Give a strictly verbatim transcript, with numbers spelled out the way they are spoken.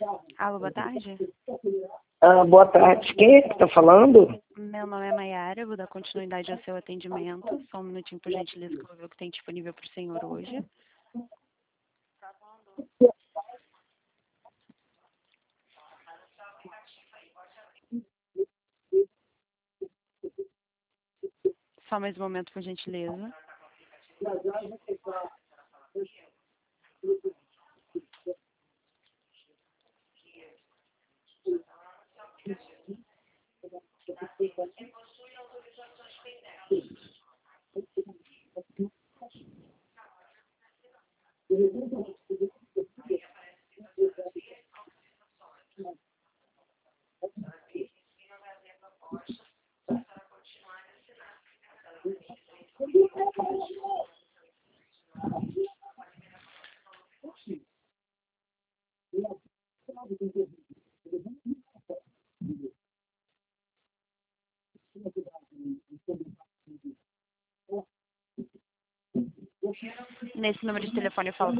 Alô, boa tarde. Ah, boa tarde. Quem é que está falando? Meu nome é Maiara, eu vou dar continuidade ao seu atendimento. Só um minutinho, por gentileza, que eu vou ver o que tem disponível para o senhor hoje. Só mais um momento, por gentileza. Nesse número de telefone eu falo